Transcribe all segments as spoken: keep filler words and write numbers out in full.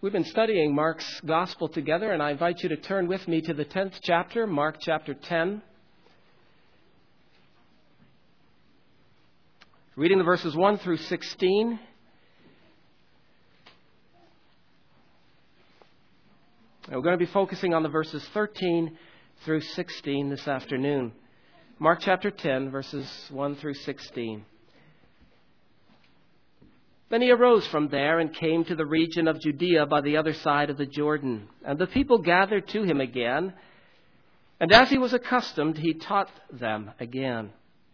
We've been studying Mark's Gospel together, and I invite you to turn with me to the tenth chapter, Mark chapter ten. Reading the verses one through sixteen. And we're going to be focusing on the verses thirteen through sixteen this afternoon. Mark chapter ten, verses one through sixteen. Then he arose from there and came to the region of Judea by the other side of the Jordan. And the people gathered to him again. And as he was accustomed, he taught them again.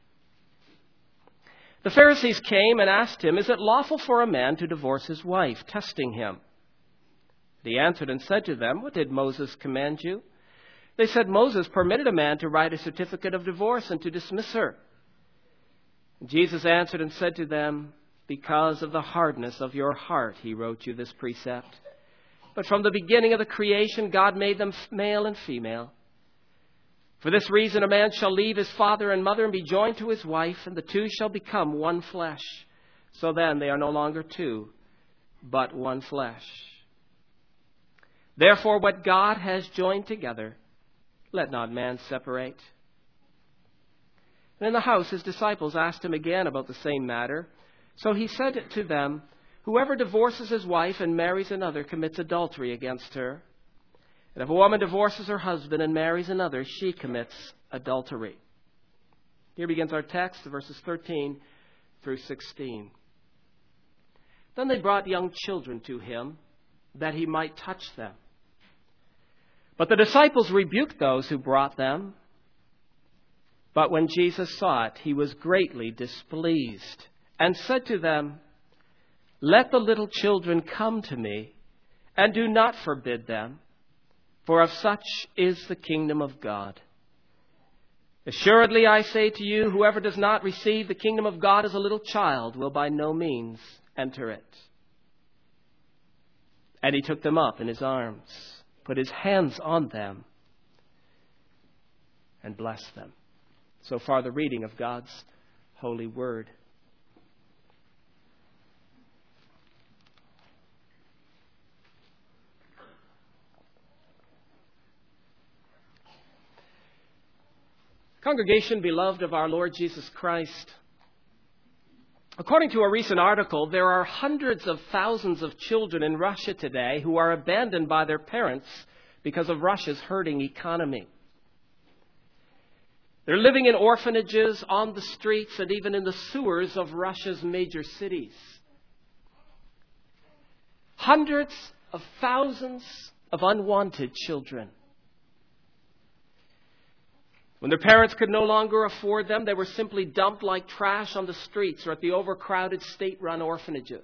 The Pharisees came and asked him, "Is it lawful for a man to divorce his wife?" testing him. He answered and said to them, "What did Moses command you?" They said, "Moses permitted a man to write a certificate of divorce and to dismiss her." Jesus answered and said to them, "Because of the hardness of your heart, he wrote you this precept. But from the beginning of the creation, God made them male and female. For this reason, a man shall leave his father and mother and be joined to his wife, and the two shall become one flesh. So then they are no longer two, but one flesh. Therefore, what God has joined together, let not man separate." And in the house, his disciples asked him again about the same matter. So he said to them, "Whoever divorces his wife and marries another commits adultery against her. And if a woman divorces her husband and marries another, she commits adultery." Here begins our text, verses thirteen through sixteen. Then they brought young children to him, that he might touch them. But the disciples rebuked those who brought them. But when Jesus saw it, he was greatly displeased, and said to them, "Let the little children come to me, and do not forbid them, for of such is the kingdom of God. Assuredly I say to you, whoever does not receive the kingdom of God as a little child will by no means enter it." And he took them up in his arms, put his hands on them, and blessed them. So far the reading of God's holy word. Congregation, beloved of our Lord Jesus Christ, according to a recent article, there are hundreds of thousands of children in Russia today who are abandoned by their parents because of Russia's hurting economy. They're living in orphanages, on the streets, and even in the sewers of Russia's major cities. Hundreds of thousands of unwanted children. When their parents could no longer afford them, they were simply dumped like trash on the streets or at the overcrowded state-run orphanages.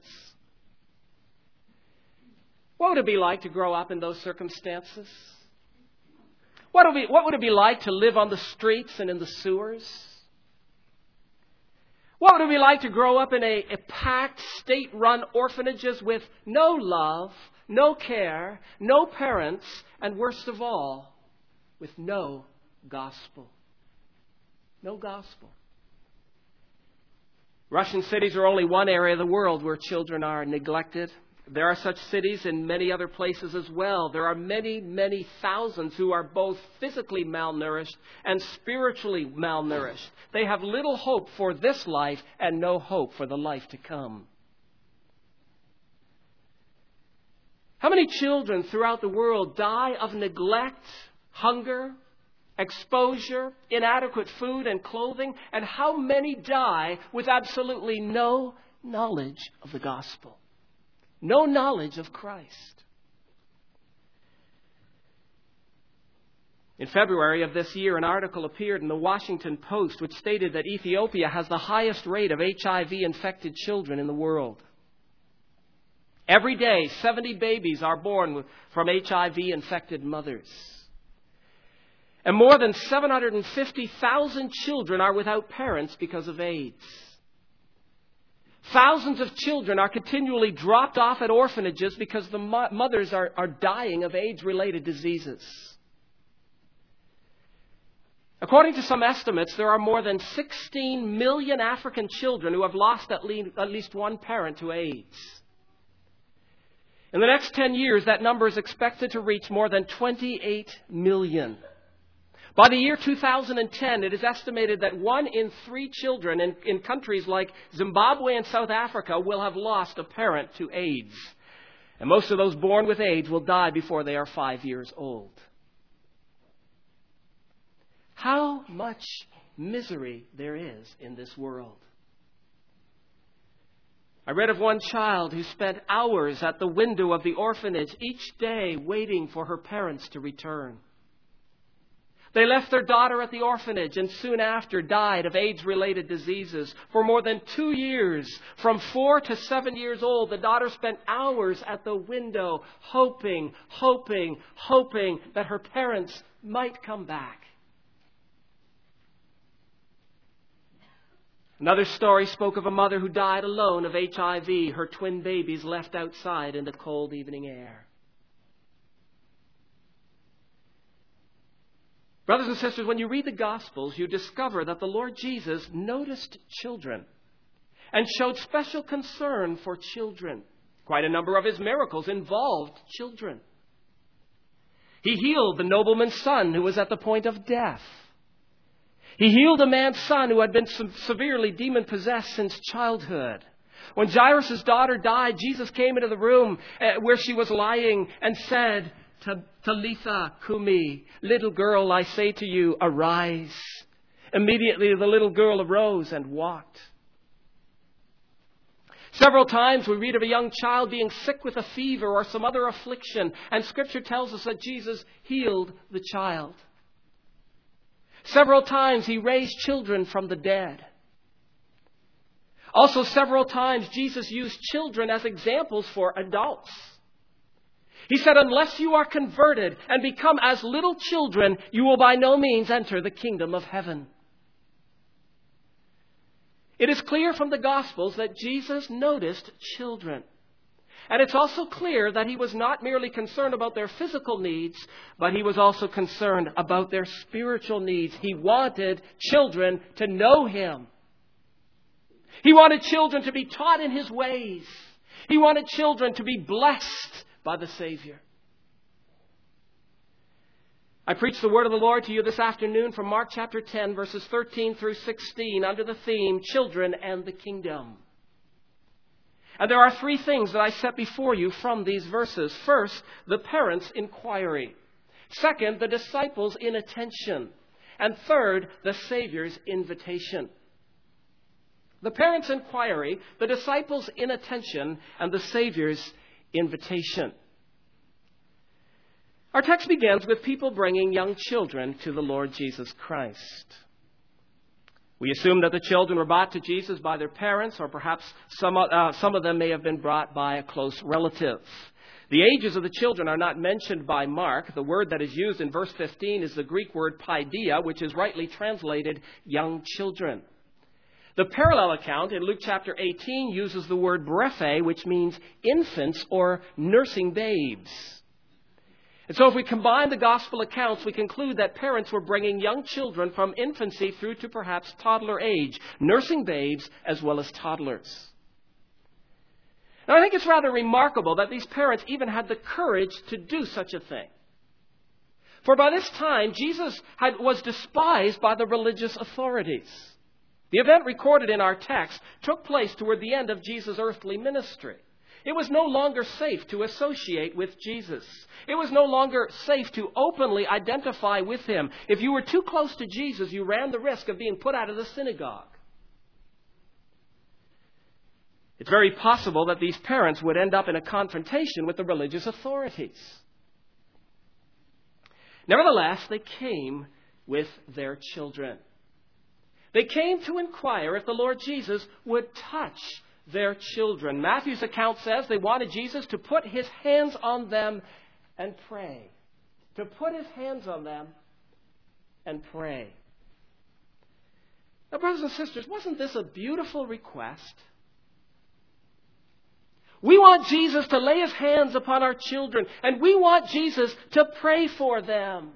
What would it be like to grow up in those circumstances? What would, it be, what would it be like to live on the streets and in the sewers? What would it be like to grow up in a, a packed, state-run orphanages with no love, no care, no parents, and worst of all, with no gospel? No gospel. Russian cities are only one area of the world where children are neglected. There are such cities in many other places as well. There are many, many thousands who are both physically malnourished and spiritually malnourished. They have little hope for this life and no hope for the life to come. How many children throughout the world die of neglect, hunger, exposure, inadequate food and clothing, and how many die with absolutely no knowledge of the gospel, no knowledge of Christ? In February of this year, an article appeared in the Washington Post which stated that Ethiopia has the highest rate of H I V-infected children in the world. Every day, seventy babies are born from H I V-infected mothers. And more than seven hundred fifty thousand children are without parents because of AIDS. Thousands of children are continually dropped off at orphanages because the mo- mothers are, are dying of AIDS-related diseases. According to some estimates, there are more than sixteen million African children who have lost at least, at least one parent to AIDS. In the next ten years, that number is expected to reach more than twenty-eight million. By the year two thousand ten, it is estimated that one in three children in, in countries like Zimbabwe and South Africa will have lost a parent to AIDS. And most of those born with AIDS will die before they are five years old. How much misery there is in this world. I read of one child who spent hours at the window of the orphanage each day waiting for her parents to return. They left their daughter at the orphanage and soon after died of AIDS-related diseases. For more than two years, from four to seven years old, the daughter spent hours at the window hoping, hoping, hoping that her parents might come back. Another story spoke of a mother who died alone of H I V, her twin babies left outside in the cold evening air. Brothers and sisters, when you read the Gospels, you discover that the Lord Jesus noticed children and showed special concern for children. Quite a number of his miracles involved children. He healed the nobleman's son who was at the point of death. He healed a man's son who had been severely demon-possessed since childhood. When Jairus' daughter died, Jesus came into the room where she was lying and said, Talitha Kumi, little girl, I say to you, arise. Immediately the little girl arose and walked. Several times we read of a young child being sick with a fever or some other affliction, and Scripture tells us that Jesus healed the child. Several times he raised children from the dead. Also, several times Jesus used children as examples for adults. He said, unless you are converted and become as little children, you will by no means enter the kingdom of heaven. It is clear from the Gospels that Jesus noticed children. And it's also clear that he was not merely concerned about their physical needs, but he was also concerned about their spiritual needs. He wanted children to know him. He wanted children to be taught in his ways. He wanted children to be blessed by the Savior. I preach the word of the Lord to you this afternoon from Mark chapter ten, verses thirteen through sixteen, under the theme, Children and the Kingdom. And there are three things that I set before you from these verses. First, the parents' inquiry. Second, the disciples' inattention. And third, the Savior's invitation. The parents' inquiry, the disciples' inattention, and the Savior's invitation. Our text begins with people bringing young children to the Lord Jesus Christ. We assume that the children were brought to Jesus by their parents, or perhaps some, uh, some of them may have been brought by a close relative. The ages of the children are not mentioned by Mark. The word that is used in verse fifteen is the Greek word paideia, which is rightly translated young children. The parallel account in Luke chapter eighteen uses the word brephe, which means infants or nursing babes. And so if we combine the gospel accounts, we conclude that parents were bringing young children from infancy through to perhaps toddler age, nursing babes as well as toddlers. Now, I think it's rather remarkable that these parents even had the courage to do such a thing. For by this time, Jesus had, was despised by the religious authorities. The event recorded in our text took place toward the end of Jesus' earthly ministry. It was no longer safe to associate with Jesus. It was no longer safe to openly identify with him. If you were too close to Jesus, you ran the risk of being put out of the synagogue. It's very possible that these parents would end up in a confrontation with the religious authorities. Nevertheless, they came with their children. They came to inquire if the Lord Jesus would touch their children. Matthew's account says they wanted Jesus to put his hands on them and pray. To put his hands on them and pray. Now, brothers and sisters, wasn't this a beautiful request? We want Jesus to lay his hands upon our children, and we want Jesus to pray for them.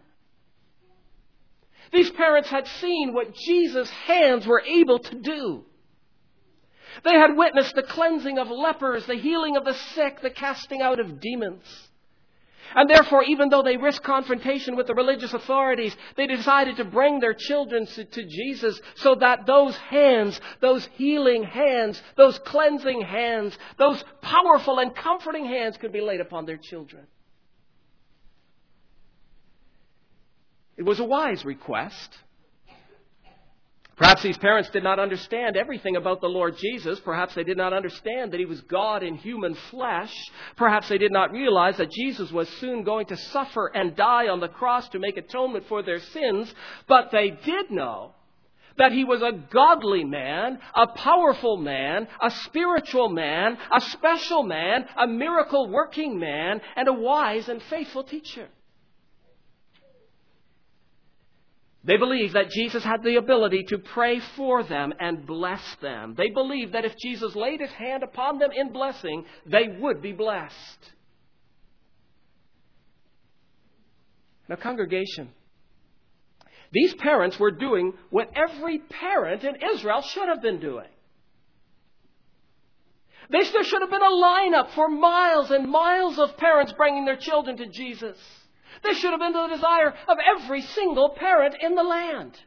These parents had seen what Jesus' hands were able to do. They had witnessed the cleansing of lepers, the healing of the sick, the casting out of demons. And therefore, even though they risked confrontation with the religious authorities, they decided to bring their children to, to Jesus so that those hands, those healing hands, those cleansing hands, those powerful and comforting hands could be laid upon their children. It was a wise request. Perhaps these parents did not understand everything about the Lord Jesus. Perhaps they did not understand that He was God in human flesh. Perhaps they did not realize that Jesus was soon going to suffer and die on the cross to make atonement for their sins. But they did know that He was a godly man, a powerful man, a spiritual man, a special man, a miracle-working man, and a wise and faithful teacher. They believed that Jesus had the ability to pray for them and bless them. They believed that if Jesus laid His hand upon them in blessing, they would be blessed. Now, congregation, these parents were doing what every parent in Israel should have been doing. There should have been a lineup for miles and miles of parents bringing their children to Jesus. This should have been the desire of every single parent in the land.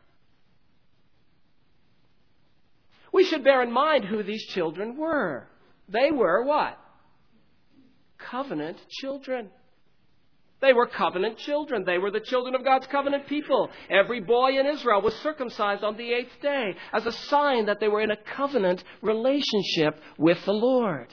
We should bear in mind who these children were. They were what? Covenant children. They were covenant children. They were the children of God's covenant people. Every boy in Israel was circumcised on the eighth day as a sign that they were in a covenant relationship with the Lord.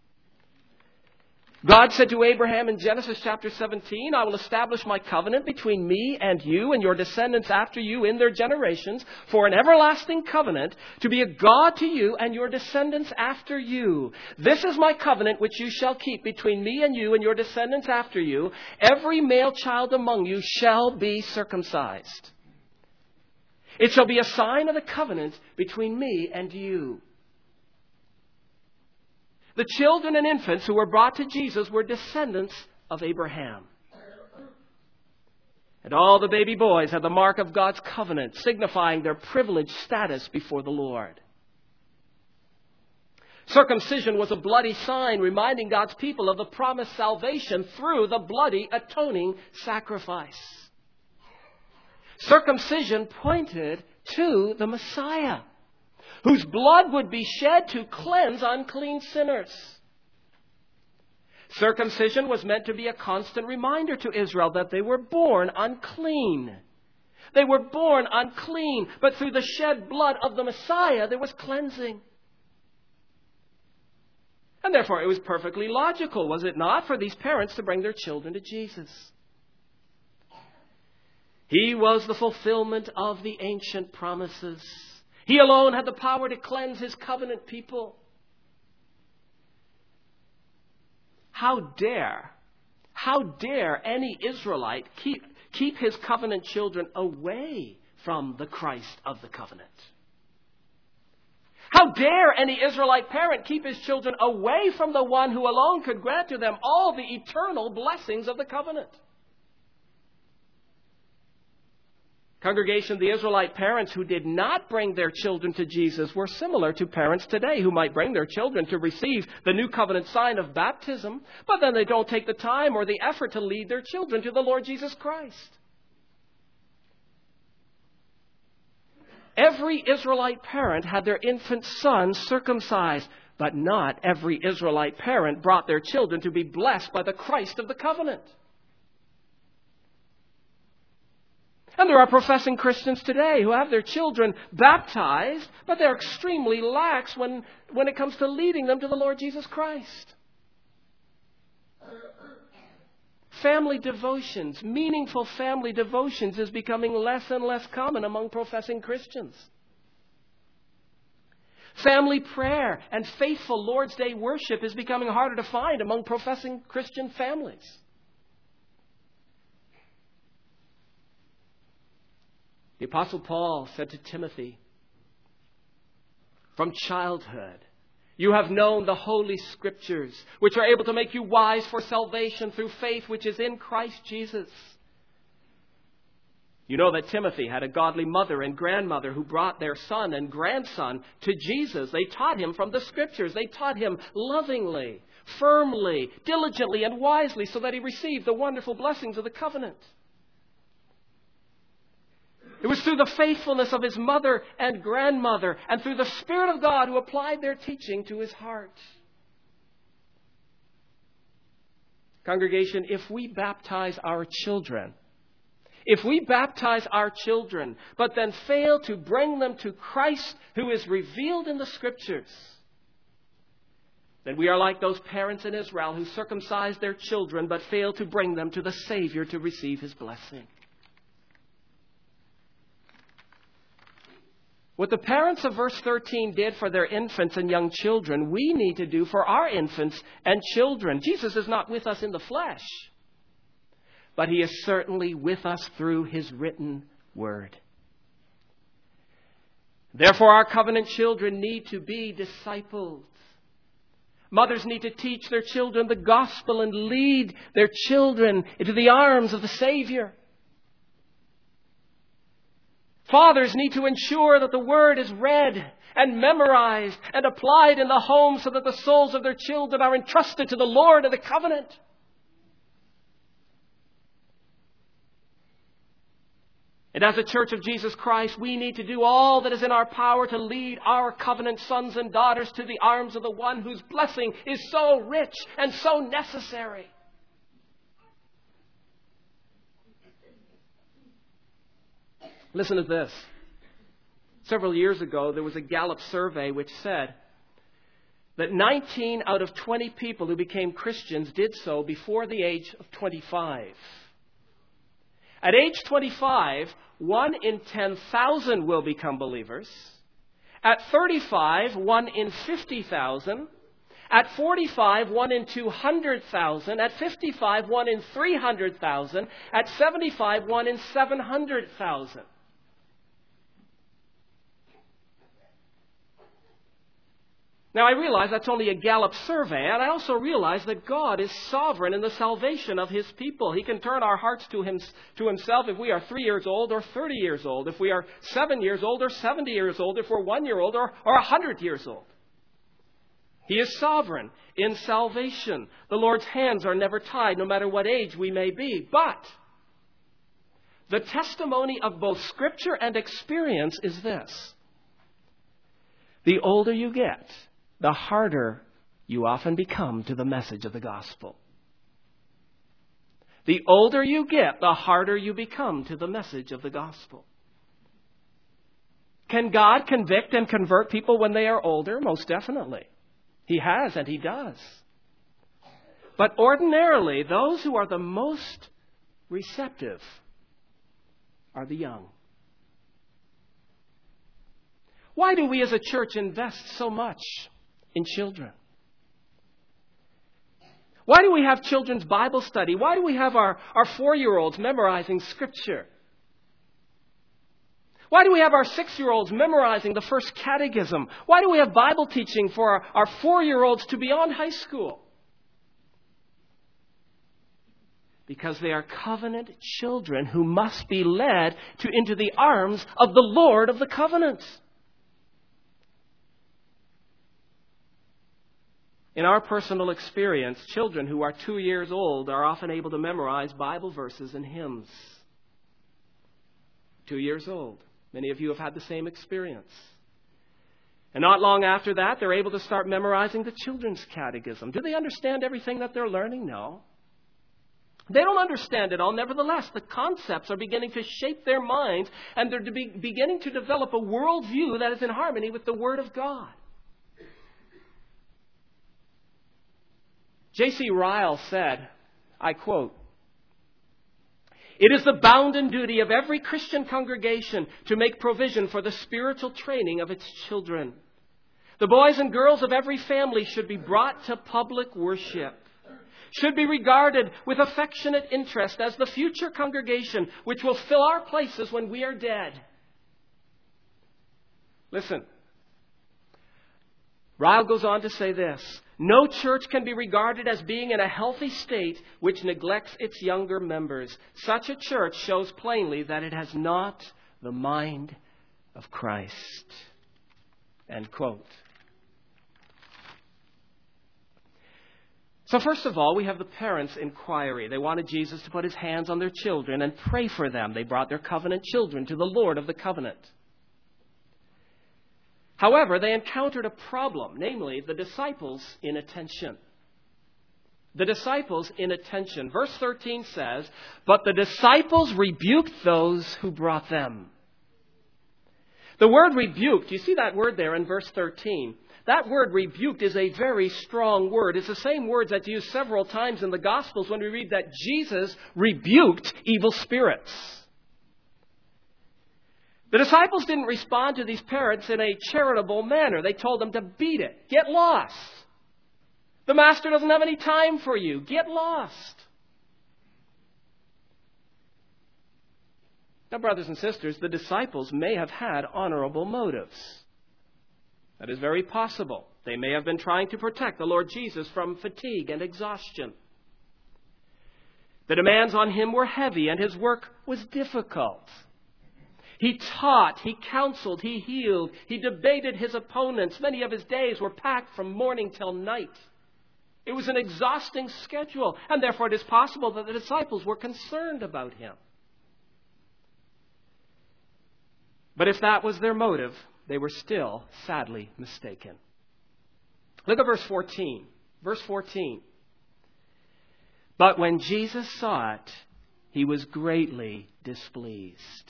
God said to Abraham in Genesis chapter seventeen, I will establish my covenant between me and you and your descendants after you in their generations for an everlasting covenant to be a God to you and your descendants after you. This is my covenant which you shall keep between me and you and your descendants after you. Every male child among you shall be circumcised. It shall be a sign of the covenant between me and you. The children and infants who were brought to Jesus were descendants of Abraham. And all the baby boys had the mark of God's covenant, signifying their privileged status before the Lord. Circumcision was a bloody sign reminding God's people of the promised salvation through the bloody atoning sacrifice. Circumcision pointed to the Messiah, whose blood would be shed to cleanse unclean sinners. Circumcision was meant to be a constant reminder to Israel that they were born unclean. They were born unclean, but through the shed blood of the Messiah, there was cleansing. And therefore, it was perfectly logical, was it not, for these parents to bring their children to Jesus. He was the fulfillment of the ancient promises. He alone had the power to cleanse His covenant people. How dare, how dare any Israelite keep, keep his covenant children away from the Christ of the covenant? How dare any Israelite parent keep his children away from the one who alone could grant to them all the eternal blessings of the covenant? Congregation, the Israelite parents who did not bring their children to Jesus were similar to parents today who might bring their children to receive the new covenant sign of baptism, but then they don't take the time or the effort to lead their children to the Lord Jesus Christ. Every Israelite parent had their infant son circumcised, but not every Israelite parent brought their children to be blessed by the Christ of the covenant. And there are professing Christians today who have their children baptized, but they're extremely lax when, when it comes to leading them to the Lord Jesus Christ. Family devotions, meaningful family devotions, is becoming less and less common among professing Christians. Family prayer and faithful Lord's Day worship is becoming harder to find among professing Christian families. The Apostle Paul said to Timothy, from childhood, you have known the Holy Scriptures, which are able to make you wise for salvation through faith which is in Christ Jesus. You know that Timothy had a godly mother and grandmother who brought their son and grandson to Jesus. They taught him from the Scriptures. They taught him lovingly, firmly, diligently, and wisely so that he received the wonderful blessings of the covenant. It was through the faithfulness of his mother and grandmother and through the Spirit of God who applied their teaching to his heart. Congregation, if we baptize our children, if we baptize our children, but then fail to bring them to Christ who is revealed in the Scriptures, then we are like those parents in Israel who circumcised their children but failed to bring them to the Savior to receive his blessing. What the parents of verse thirteen did for their infants and young children, we need to do for our infants and children. Jesus is not with us in the flesh, but he is certainly with us through his written word. Therefore, our covenant children need to be discipled. Mothers need to teach their children the gospel and lead their children into the arms of the Savior. Fathers need to ensure that the Word is read and memorized and applied in the home so that the souls of their children are entrusted to the Lord of the covenant. And as a Church of Jesus Christ, we need to do all that is in our power to lead our covenant sons and daughters to the arms of the one whose blessing is so rich and so necessary. Listen to this. Several years ago, there was a Gallup survey which said that nineteen out of twenty people who became Christians did so before the age of twenty-five. At age twenty-five, one in ten thousand will become believers. At thirty-five, one in fifty thousand. At forty-five, one in two hundred thousand. At fifty-five, one in three hundred thousand. At seventy-five, one in seven hundred thousand. Now, I realize that's only a Gallup survey, and I also realize that God is sovereign in the salvation of his people. He can turn our hearts to him, to himself if we are three years old or thirty years old, if we are seven years old or seventy years old, if we're one year old or, or one hundred years old. He is sovereign in salvation. The Lord's hands are never tied, no matter what age we may be. But the testimony of both Scripture and experience is this: the older you get, the harder you often become to the message of the gospel. The older you get, the harder you become to the message of the gospel. Can God convict and convert people when they are older? Most definitely. He has and he does. But ordinarily, those who are the most receptive are the young. Why do we as a church invest so much in children? Why do we have children's Bible study? Why do we have our, our four-year-olds memorizing Scripture? Why do we have our six-year-olds memorizing the first catechism? Why do we have Bible teaching for our, our four-year-olds to beyond high school? Because they are covenant children who must be led to into the arms of the Lord of the covenant. In our personal experience, children who are two years old are often able to memorize Bible verses and hymns. Two years old. Many of you have had the same experience. And not long after that, they're able to start memorizing the children's catechism. Do they understand everything that they're learning? No. They don't understand it all. Nevertheless, the concepts are beginning to shape their minds, and they're to be beginning to develop a worldview that is in harmony with the Word of God. J C Ryle said, I quote, "It is the bounden duty of every Christian congregation to make provision for the spiritual training of its children. The boys and girls of every family should be brought to public worship, should be regarded with affectionate interest as the future congregation which will fill our places when we are dead." Listen. Ryle goes on to say this: No church can be regarded as being in a healthy state which neglects its younger members. Such a church shows plainly that it has not the mind of Christ. End quote. So first of all, we have the parents' inquiry. They wanted Jesus to put his hands on their children and pray for them. They brought their covenant children to the Lord of the covenant. However, they encountered a problem, namely the disciples' inattention. The disciples' inattention. Verse thirteen says, "But the disciples rebuked those who brought them." The word rebuked, you see that word there in verse thirteen. That word rebuked is a very strong word. It's the same word that's used several times in the Gospels when we read that Jesus rebuked evil spirits. The disciples didn't respond to these parents in a charitable manner. They told them to beat it. Get lost. The master doesn't have any time for you. Get lost. Now, brothers and sisters, the disciples may have had honorable motives. That is very possible. They may have been trying to protect the Lord Jesus from fatigue and exhaustion. The demands on him were heavy and his work was difficult. He taught, he counseled, he healed, he debated his opponents. Many of his days were packed from morning till night. It was an exhausting schedule, and therefore it is possible that the disciples were concerned about him. But if that was their motive, they were still sadly mistaken. Look at verse fourteen. Verse fourteen. "But when Jesus saw it, he was greatly displeased."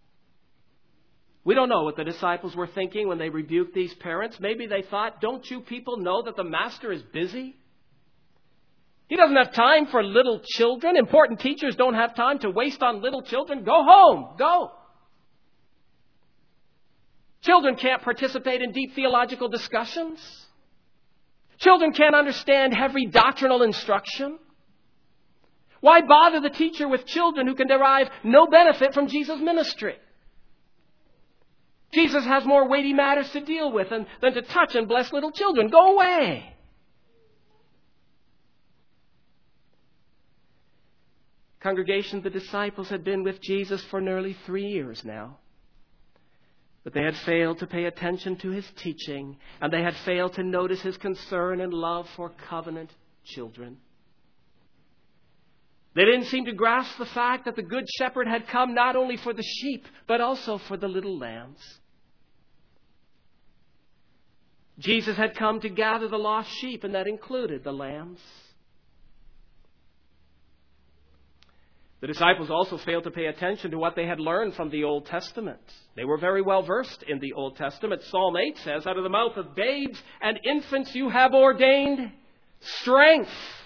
We don't know what the disciples were thinking when they rebuked these parents. Maybe they thought, don't you people know that the master is busy? He doesn't have time for little children. Important teachers don't have time to waste on little children. Go home. Go. Children can't participate in deep theological discussions. Children can't understand heavy doctrinal instruction. Why bother the teacher with children who can derive no benefit from Jesus' ministry? Jesus has more weighty matters to deal with than, than to touch and bless little children. Go away. Congregation, the disciples had been with Jesus for nearly three years now. But they had failed to pay attention to his teaching, and they had failed to notice his concern and love for covenant children. They didn't seem to grasp the fact that the Good Shepherd had come not only for the sheep, but also for the little lambs. Jesus had come to gather the lost sheep, and that included the lambs. The disciples also failed to pay attention to what they had learned from the Old Testament. They were very well versed in the Old Testament. Psalm eight says, "Out of the mouth of babes and infants you have ordained strength."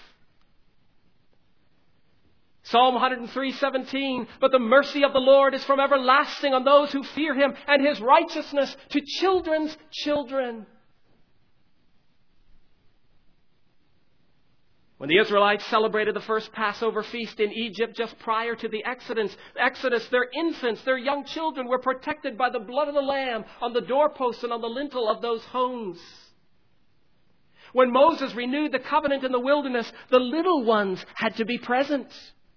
Psalm one oh three seventeen, "But the mercy of the Lord is from everlasting on those who fear him, and his righteousness to children's children." When the Israelites celebrated the first Passover feast in Egypt just prior to the Exodus, Exodus, their infants, their young children were protected by the blood of the Lamb on the doorposts and on the lintel of those homes. When Moses renewed the covenant in the wilderness, the little ones had to be present.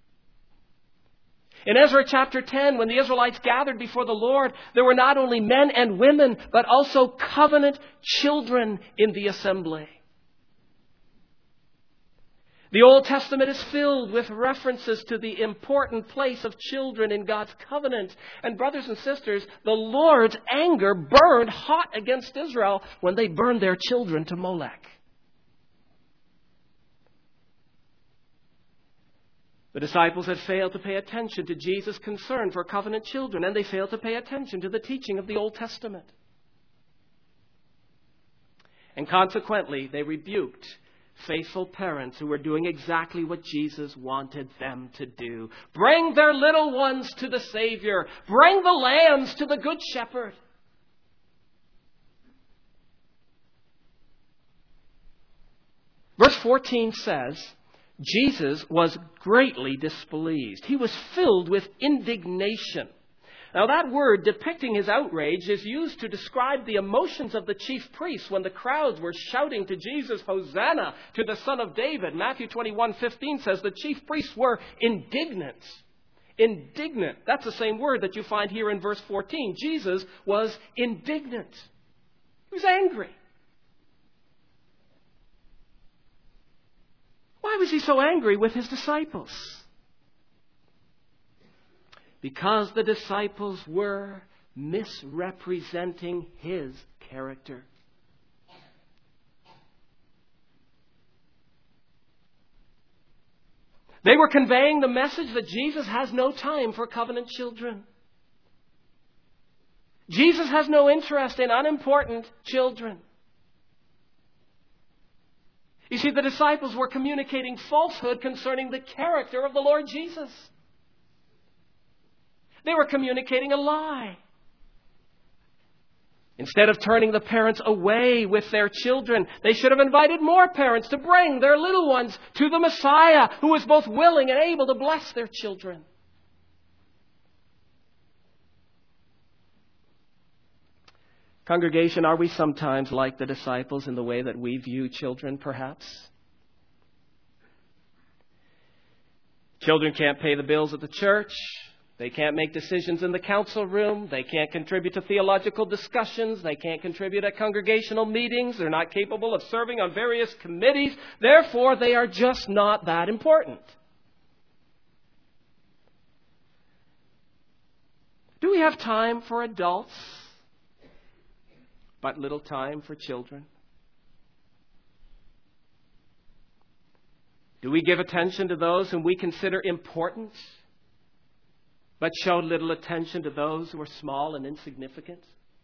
In Ezra chapter ten, when the Israelites gathered before the Lord, there were not only men and women, but also covenant children in the assembly. The Old Testament is filled with references to the important place of children in God's covenant. And brothers and sisters, the Lord's anger burned hot against Israel when they burned their children to Molech. The disciples had failed to pay attention to Jesus' concern for covenant children, and they failed to pay attention to the teaching of the Old Testament. And consequently, they rebuked faithful parents who were doing exactly what Jesus wanted them to do. Bring their little ones to the Savior. Bring the lambs to the Good Shepherd. Verse fourteen says, Jesus was greatly displeased. He was filled with indignation. Now that word depicting his outrage is used to describe the emotions of the chief priests when the crowds were shouting to Jesus, Hosanna to the Son of David. Matthew twenty-one fifteen says the chief priests were indignant. Indignant. That's the same word that you find here in verse fourteen. Jesus was indignant. He was angry. Why was he so angry with his disciples? Because the disciples were misrepresenting his character. They were conveying the message that Jesus has no time for covenant children. Jesus has no interest in unimportant children. You see, the disciples were communicating falsehood concerning the character of the Lord Jesus. They were communicating a lie. Instead of turning the parents away with their children, they should have invited more parents to bring their little ones to the Messiah, who was both willing and able to bless their children. Congregation, are we sometimes like the disciples in the way that we view children, perhaps? Children can't pay the bills at the church. They can't make decisions in the council room. They can't contribute to theological discussions. They can't contribute at congregational meetings. They're not capable of serving on various committees. Therefore, they are just not that important. Do we have time for adults, but little time for children? Do we give attention to those whom we consider important, but show little attention to those who are small and insignificant?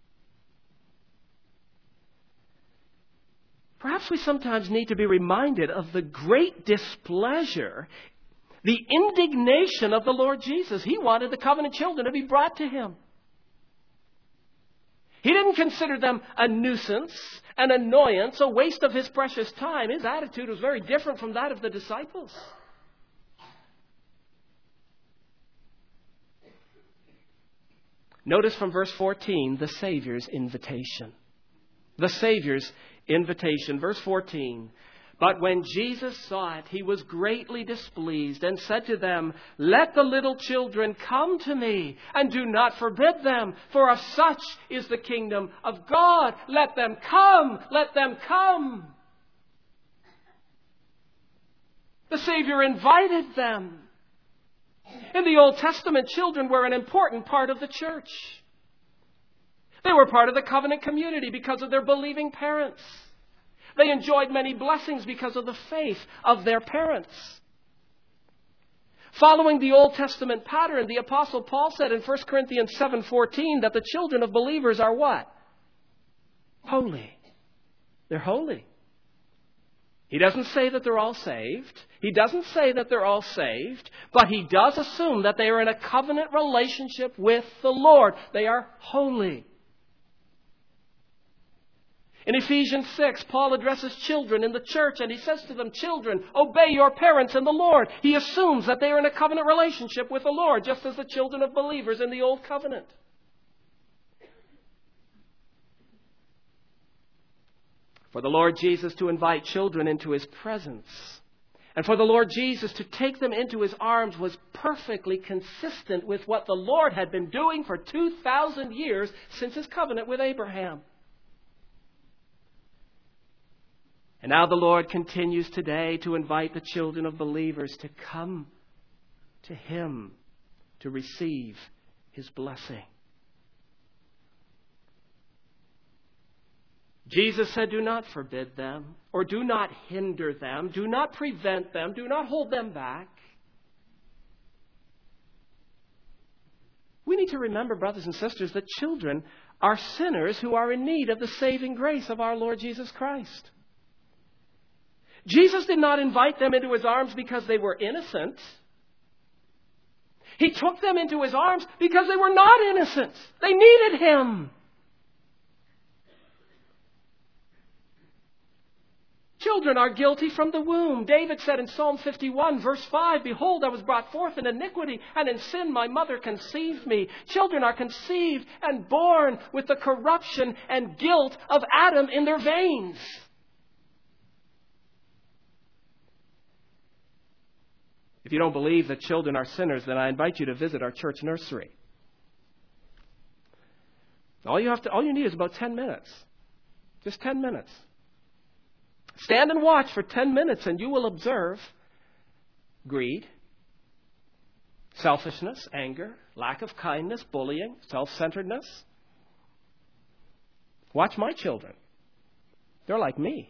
Perhaps we sometimes need to be reminded of the great displeasure, the indignation of the Lord Jesus. He wanted the covenant children to be brought to him. He didn't consider them a nuisance, an annoyance, a waste of his precious time. His attitude was very different from that of the disciples. Notice from verse fourteen the Savior's invitation. The Savior's invitation. Verse fourteen. But when Jesus saw it, he was greatly displeased and said to them, Let the little children come to me, and do not forbid them, for of such is the kingdom of God. Let them come, let them come. The Savior invited them. In the Old Testament, children were an important part of the church. They were part of the covenant community because of their believing parents. They enjoyed many blessings because of the faith of their parents. Following the Old Testament pattern, the Apostle Paul said in First Corinthians seven fourteen that the children of believers are what? Holy. They're holy. He doesn't say that they're all saved. He doesn't say that they're all saved, but he does assume that they are in a covenant relationship with the Lord. They are holy. In Ephesians six, Paul addresses children in the church and he says to them, Children, obey your parents in the Lord. He assumes that they are in a covenant relationship with the Lord, just as the children of believers in the Old Covenant. For the Lord Jesus to invite children into his presence, and for the Lord Jesus to take them into his arms, was perfectly consistent with what the Lord had been doing for two thousand years since his covenant with Abraham. And now the Lord continues today to invite the children of believers to come to him to receive his blessing. Jesus said, do not forbid them, or do not hinder them, do not prevent them, do not hold them back. We need to remember, brothers and sisters, that children are sinners who are in need of the saving grace of our Lord Jesus Christ. Jesus did not invite them into his arms because they were innocent. He took them into his arms because they were not innocent. They needed him. Children are guilty from the womb. David said in Psalm fifty-one, verse five, "Behold, I was brought forth in iniquity, and in sin my mother conceived me." Children are conceived and born with the corruption and guilt of Adam in their veins. If you don't believe that children are sinners, then I invite you to visit our church nursery. All you have to, all you need is about ten minutes. Just ten minutes. Stand and watch for ten minutes and you will observe greed, selfishness, anger, lack of kindness, bullying, self-centeredness. Watch my children. They're like me.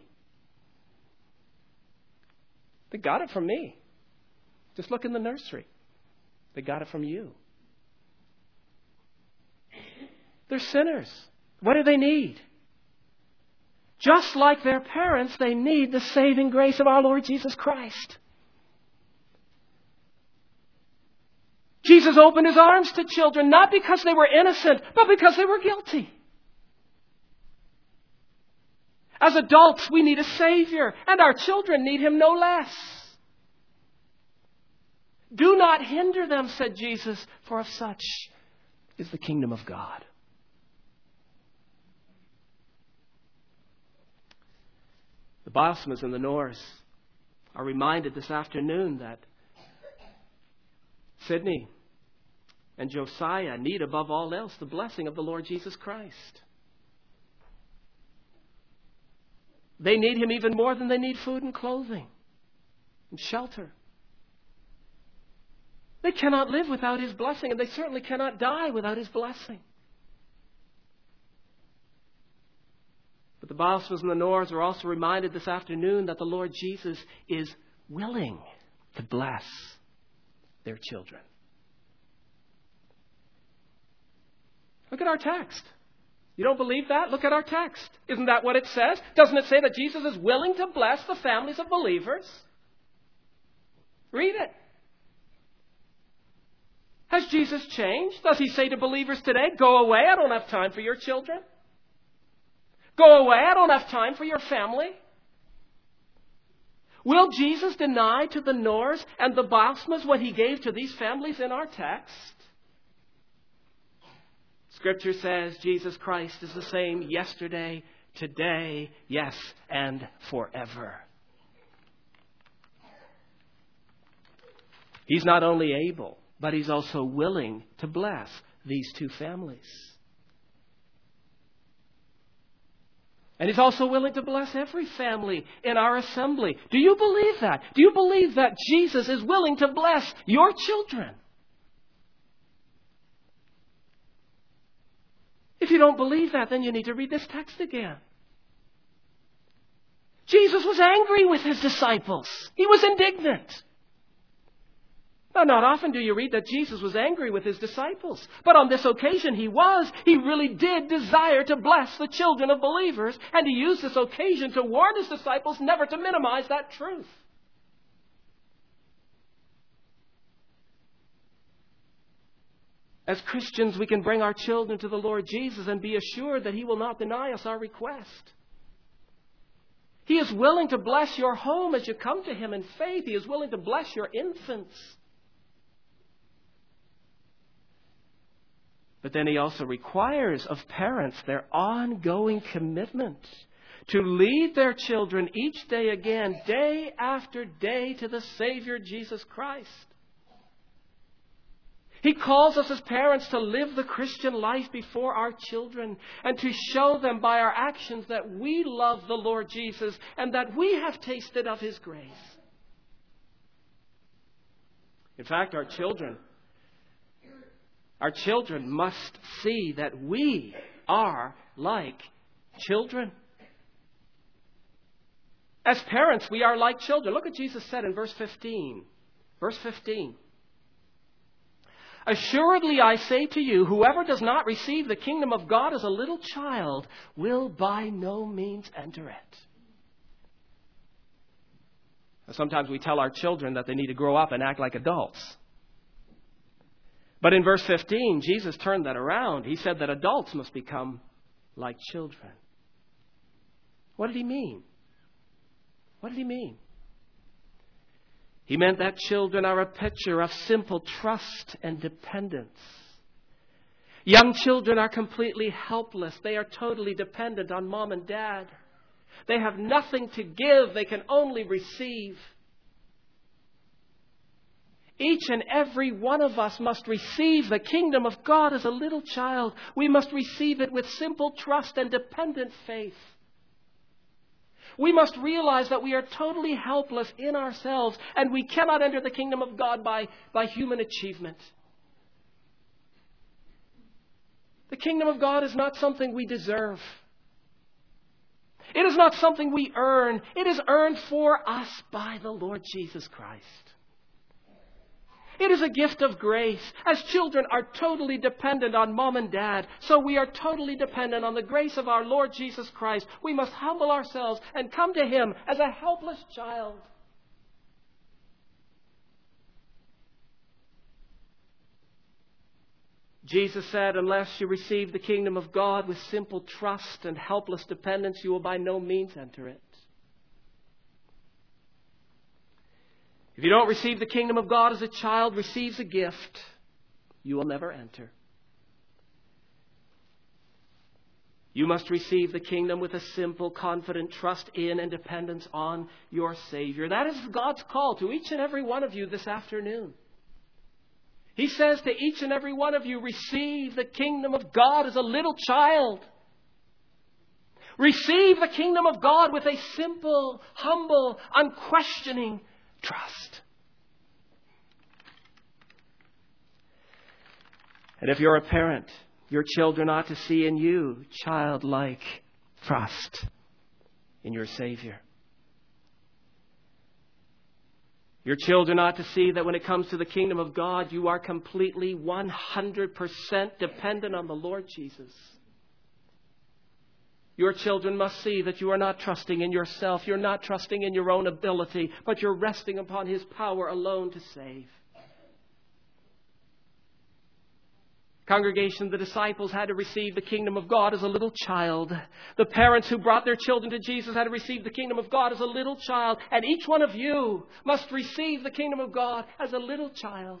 They got it from me. Just look in the nursery. They got it from you. They're sinners. What do they need? Just like their parents, they need the saving grace of our Lord Jesus Christ. Jesus opened his arms to children, not because they were innocent, but because they were guilty. As adults, we need a Savior, and our children need him no less. Do not hinder them, said Jesus, for of such is the kingdom of God. The Bosmas and the Norris are reminded this afternoon that Sydney and Josiah need above all else the blessing of the Lord Jesus Christ. They need him even more than they need food and clothing and shelter. They cannot live without his blessing, and they certainly cannot die without his blessing. But the Bosmas and the Norris are also reminded this afternoon that the Lord Jesus is willing to bless their children. Look at our text. You don't believe that? Look at our text. Isn't that what it says? Doesn't it say that Jesus is willing to bless the families of believers? Read it. Has Jesus changed? Does he say to believers today, go away, I don't have time for your children? Go away, I don't have time for your family? Will Jesus deny to the Norris and the Bosmas what he gave to these families in our text? Scripture says Jesus Christ is the same yesterday, today, yes, and forever. He's not only able, but he's also willing to bless these two families. And he's also willing to bless every family in our assembly. Do you believe that? Do you believe that Jesus is willing to bless your children? If you don't believe that, then you need to read this text again. Jesus was angry with his disciples. He was indignant. Now, not often do you read that Jesus was angry with his disciples. But on this occasion he was. He really did desire to bless the children of believers. And he used this occasion to warn his disciples never to minimize that truth. As Christians, we can bring our children to the Lord Jesus and be assured that he will not deny us our request. He is willing to bless your home as you come to him in faith. He is willing to bless your infants. But then he also requires of parents their ongoing commitment to lead their children each day again, day after day, to the Savior Jesus Christ. He calls us as parents to live the Christian life before our children and to show them by our actions that we love the Lord Jesus and that we have tasted of his grace. In fact, our children, our children must see that we are like children. As parents, we are like children. Look what Jesus said in verse fifteen. Verse fifteen. Assuredly, I say to you, whoever does not receive the kingdom of God as a little child will by no means enter it. Sometimes we tell our children that they need to grow up and act like adults. But in verse fifteen, Jesus turned that around. He said that adults must become like children. What did he mean? What did he mean? He meant that children are a picture of simple trust and dependence. Young children are completely helpless. They are totally dependent on mom and dad. They have nothing to give. They can only receive. Each and every one of us must receive the kingdom of God as a little child. We must receive it with simple trust and dependent faith. We must realize that we are totally helpless in ourselves, and we cannot enter the kingdom of God by, by human achievement. The kingdom of God is not something we deserve. It is not something we earn. It is earned for us by the Lord Jesus Christ. It is a gift of grace. As children are totally dependent on mom and dad, so we are totally dependent on the grace of our Lord Jesus Christ. We must humble ourselves and come to Him as a helpless child. Jesus said, unless you receive the kingdom of God with simple trust and helpless dependence, you will by no means enter it. If you don't receive the kingdom of God as a child receives a gift, you will never enter. You must receive the kingdom with a simple, confident trust in and dependence on your Savior. That is God's call to each and every one of you this afternoon. He says to each and every one of you, receive the kingdom of God as a little child. Receive the kingdom of God with a simple, humble, unquestioning trust. And if you're a parent, your children ought to see in you childlike trust in your Savior. Your children ought to see that when it comes to the kingdom of God, you are completely one hundred percent dependent on the Lord Jesus. Your children must see that you are not trusting in yourself. You're not trusting in your own ability, but you're resting upon His power alone to save. Congregation, the disciples had to receive the kingdom of God as a little child. The parents who brought their children to Jesus had to receive the kingdom of God as a little child. And each one of you must receive the kingdom of God as a little child.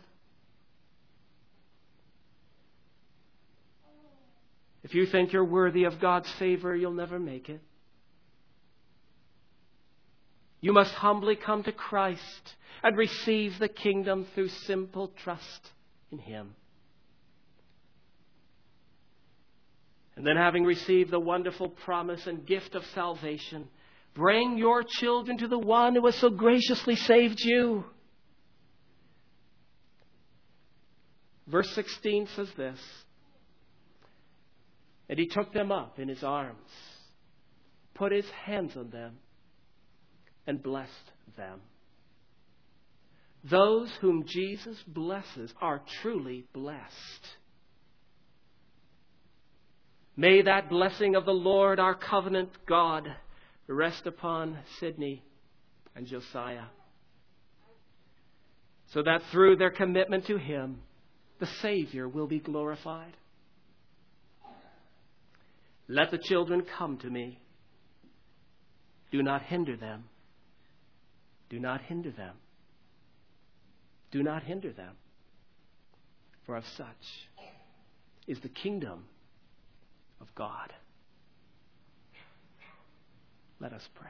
If you think you're worthy of God's favor, you'll never make it. You must humbly come to Christ and receive the kingdom through simple trust in Him. And then, having received the wonderful promise and gift of salvation, bring your children to the one who has so graciously saved you. Verse sixteen says this, and He took them up in His arms, put His hands on them, and blessed them. Those whom Jesus blesses are truly blessed. May that blessing of the Lord, our covenant God, rest upon Sydney and Josiah, so that through their commitment to Him, the Savior will be glorified. Let the children come to me. Do not hinder them. Do not hinder them. Do not hinder them. For of such is the kingdom of God. Let us pray.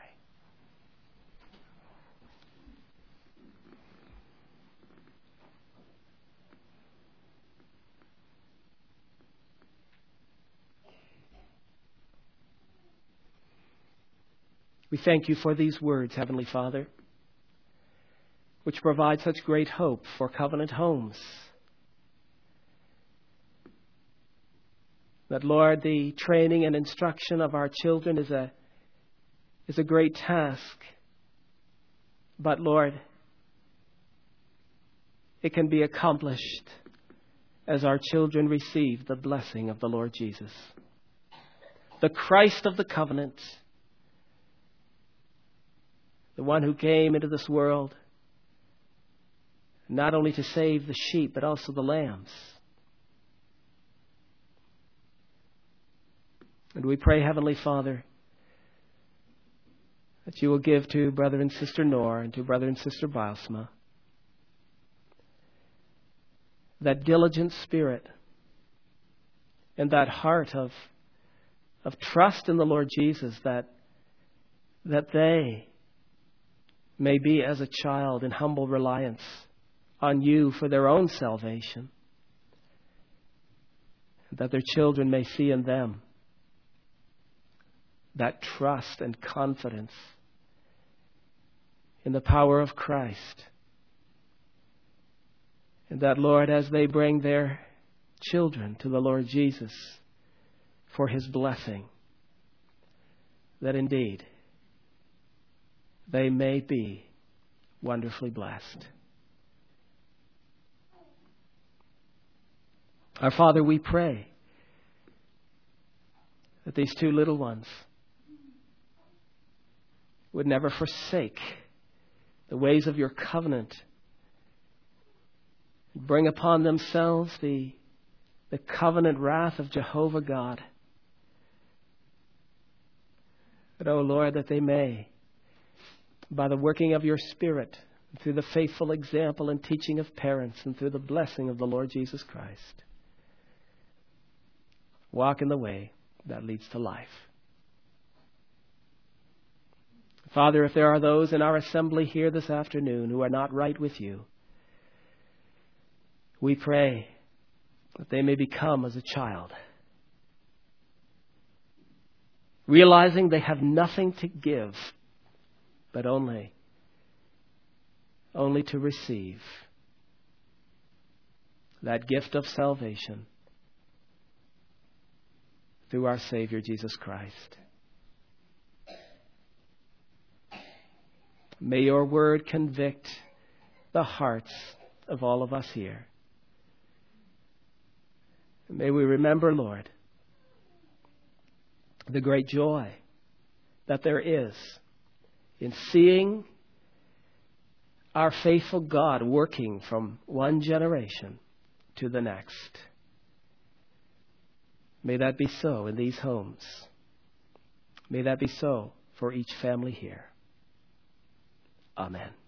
We thank You for these words, Heavenly Father, which provide such great hope for covenant homes. That, Lord, the training and instruction of our children is a, is a great task. But, Lord, it can be accomplished as our children receive the blessing of the Lord Jesus, the Christ of the covenant, the one who came into this world not only to save the sheep, but also the lambs. And we pray, Heavenly Father, that you will give to Brother and Sister Nor and to Brother and Sister Bilesma. That diligent spirit and that heart of, of trust in the Lord Jesus, that, that they may be as a child in humble reliance on you for their own salvation. That their children may see in them that trust and confidence in the power of Christ. And that, Lord, as they bring their children to the Lord Jesus for His blessing, that indeed they may be wonderfully blessed. Our Father, we pray that these two little ones would never forsake the ways of your covenant, bring upon themselves the, the covenant wrath of Jehovah God. But, oh Lord, that they may, by the working of your Spirit, through the faithful example and teaching of parents, and through the blessing of the Lord Jesus Christ, walk in the way that leads to life. Father, if there are those in our assembly here this afternoon who are not right with you, we pray that they may become as a child, realizing they have nothing to give, but only, only to receive that gift of salvation through our Savior, Jesus Christ. May your word convict the hearts of all of us here. May we remember, Lord, the great joy that there is in seeing our faithful God working from one generation to the next. May that be so in these homes. May that be so for each family here. Amen.